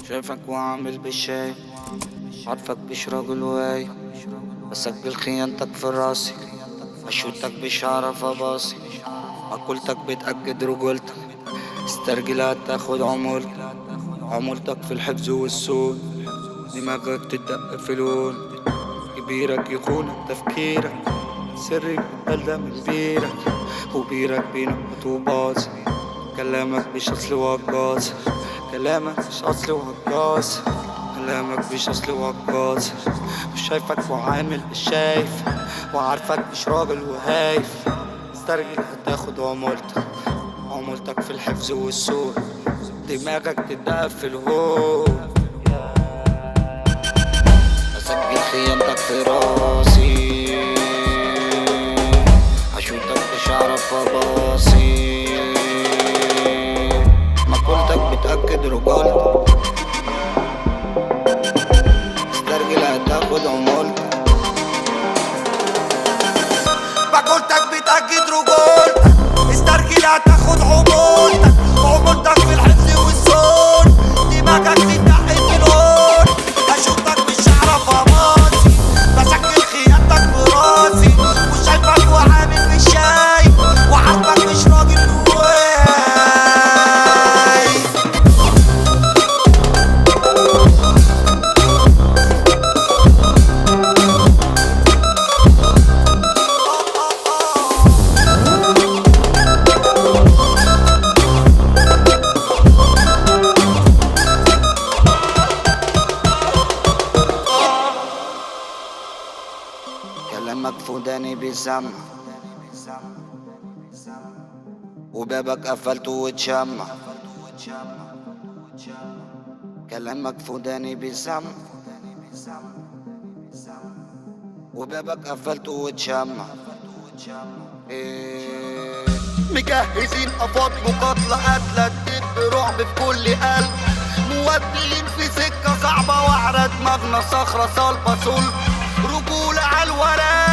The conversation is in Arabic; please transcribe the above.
شايفك وعامل بالشاي، عارفك مش راجل واي، بسجل خيانتك في راسي، اشوتك مش هعرف اباصي، مقولتك بتأكد رجولتك، استرجلها تاخد عمولتك في الحفظ والسون، دماغك تدق في لون، كبيرك يخونك تفكيرك، سري بلدة من بيرك، وبيرك بينقط وباظ، كلامك مش اصل وقاص، كلامك مش اصل وقاص، كلامك مش اصل وقاص، مش شايفك وعامل مش شايف، وعارفك مش راجل وهايف، استرجل هتاخد عمولتك في الحفظ والسور، دماغك تدق في الهون، اسجل خيانتك في راسي، هشوتك مش هعرف اباصي، مقولتك بتأكد رجولتك، استرجل هتاخد عمولتك، مقولتك بتأكد رجولتك، استرجل هتاخد عمولتك في الحفظ والسون، دماغك تدق في لون، هشوفك مش هعرف اباصي، بسجل خيانتك في راسي، مش شايفك وعامل مش شايف، وعارفك مش راجل واي. كلامك في وداني بيسمع، وبابك قفلته واتشمع، كلامك في وداني بيسمع، وبابك قفلته واتشمع، إيه مجهزين افاض مقاتلة قتلة تدب رعب في كل قلب، موديين في سكة صعبة وعرة دماغنا صخرة صلبة صلب، رجولة عالورق